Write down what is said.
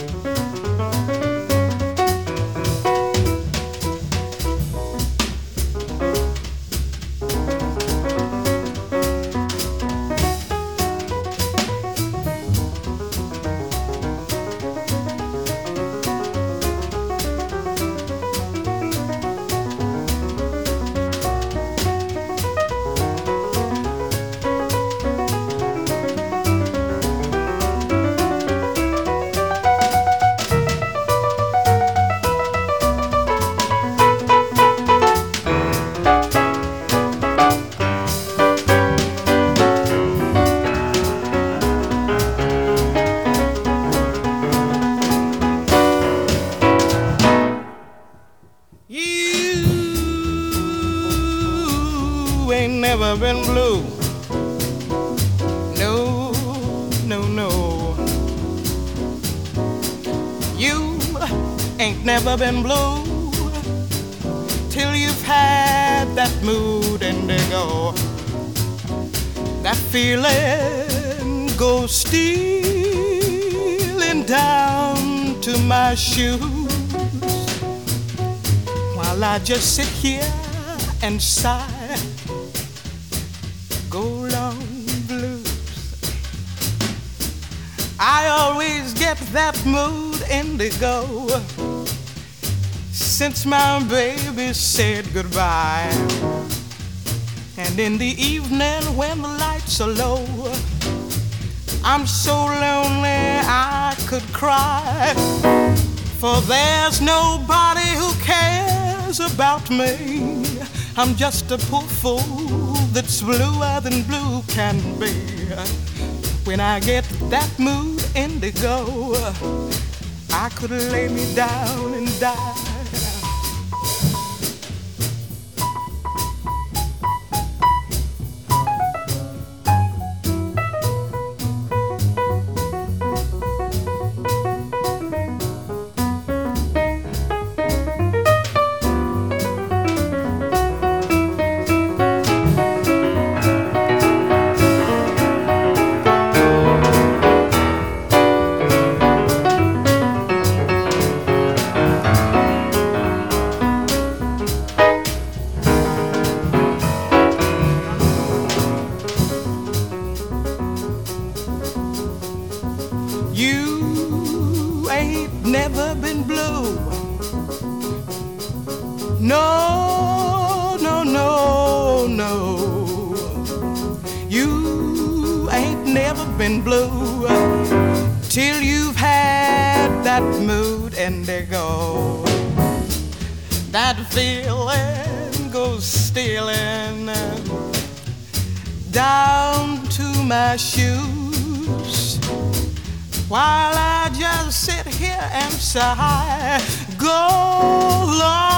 Ain't never been blue. No, no, no. You ain't never been blue till you've had that mood indigo. That feeling goes stealing down to my shoes while I just sit here and sigh. Go long blues. I always get that mood indigo since my baby said goodbye. And in the evening when the lights are low, I'm so lonely I could cry, for there's nobody who cares about me. I'm just a poor fool that's bluer than blue can be. When I get that mood indigo, I could lay me down and die. You ain't never been blue. No, no, no, no. You ain't never been blue till you've had that mood indigo. That feeling goes stealing down to my shoes while I just sit here and sigh. Go long